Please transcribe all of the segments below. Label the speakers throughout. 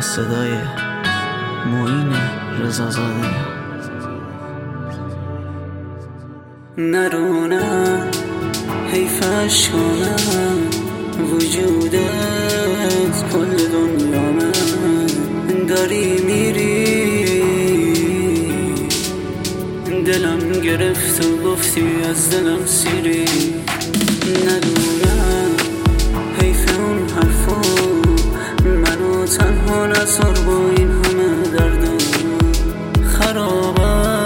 Speaker 1: از صدای معین رضازاده.
Speaker 2: نرونم حیفش کنم وجودت کل دنیا من داری میری، دلم گرفت و گفتی از دلم سیری. ندونم حیف اون حرفا منو تنها نذار با این همه دردم خرابم.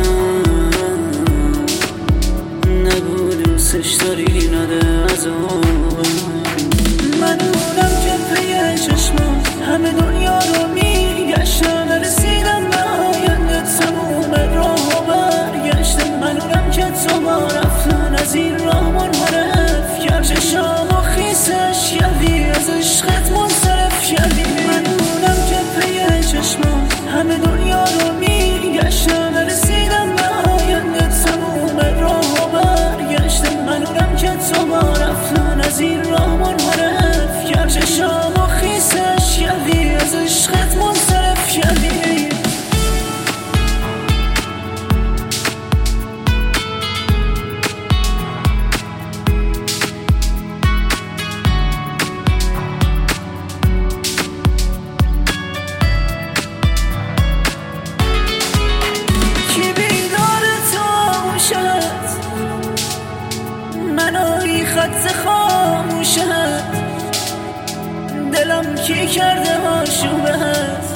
Speaker 2: نگو دوستش داری نده عذابم. منونم که پی چشمم همه دنیا رو میگشتم، نرسیدم به آینده تموم راه برگشتم. منونم که تو با رفتن از این راه منحرف کرد، چشام و خیسش کردی از عشقت منصرف کردی. منونم که پی چشمم همه دنیا رو میگشتم، نرسیدم به آینده تموم راه برگشتم. منونم که تو با رفتن از این راه منحرف کرد، چشام و خیسش کردی از عشقت منصرف کردی. منو خط خاموشت دلم کی کرده آشوبت،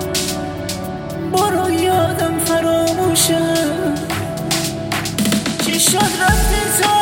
Speaker 2: برو یادم فراموشت. چی شد رفتی تو